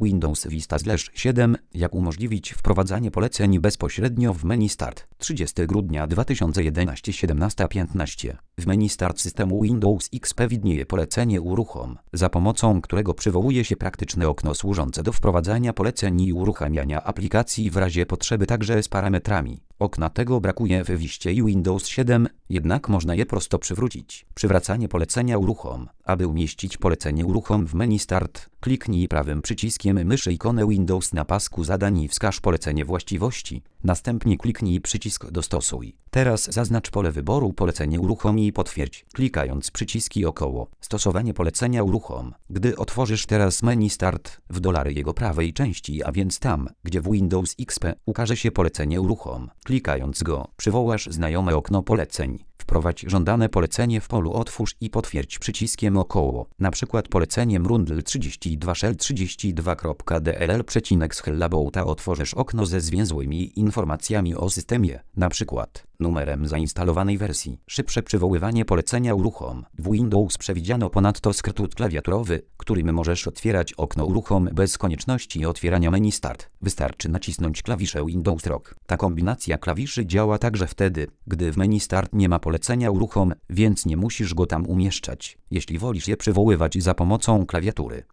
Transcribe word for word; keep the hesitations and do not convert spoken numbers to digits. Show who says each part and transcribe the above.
Speaker 1: Windows Vista siedem. Jak umożliwić wprowadzanie poleceń bezpośrednio w menu Start. trzydziestego grudnia dwa tysiące jedenastego, siedemnasta piętnaście. W menu Start systemu Windows X P widnieje polecenie Uruchom, za pomocą którego przywołuje się praktyczne okno służące do wprowadzania poleceń i uruchamiania aplikacji w razie potrzeby, także z parametrami. Okna tego brakuje w Wiście i Windows siedem, jednak można je prosto przywrócić. Przywracanie polecenia Uruchom. Aby umieścić polecenie Uruchom w menu Start, kliknij prawym przyciskiem myszy ikonę Windows na pasku zadań i wskaż polecenie właściwości. Następnie kliknij przycisk Dostosuj. Teraz zaznacz pole wyboru polecenie Uruchom i potwierdź, klikając przyciski około stosowanie polecenia Uruchom. Gdy otworzysz teraz menu Start, w dolary jego prawej części, a więc tam, gdzie w Windows X P ukaże się polecenie Uruchom, klikając go, przywołasz znajome okno poleceń. Wprowadź żądane polecenie w polu Otwórz i potwierdź przyciskiem około, na przykład poleceniem rundl trzydzieści dwa shell trzydzieści dwa kropka dll przecinek schellabouta. Otworzysz okno ze zwięzłymi informacjami o systemie, na przykład numerem zainstalowanej wersji. Szybsze przywoływanie polecenia Uruchom. W Windows przewidziano ponadto skrót klawiaturowy, którym możesz otwierać okno Uruchom bez konieczności otwierania menu Start. Wystarczy nacisnąć klawiszę Windows Rock. Ta kombinacja klawiszy działa także wtedy, gdy w menu Start nie ma polecenia Uruchom, więc nie musisz go tam umieszczać, jeśli wolisz je przywoływać za pomocą klawiatury.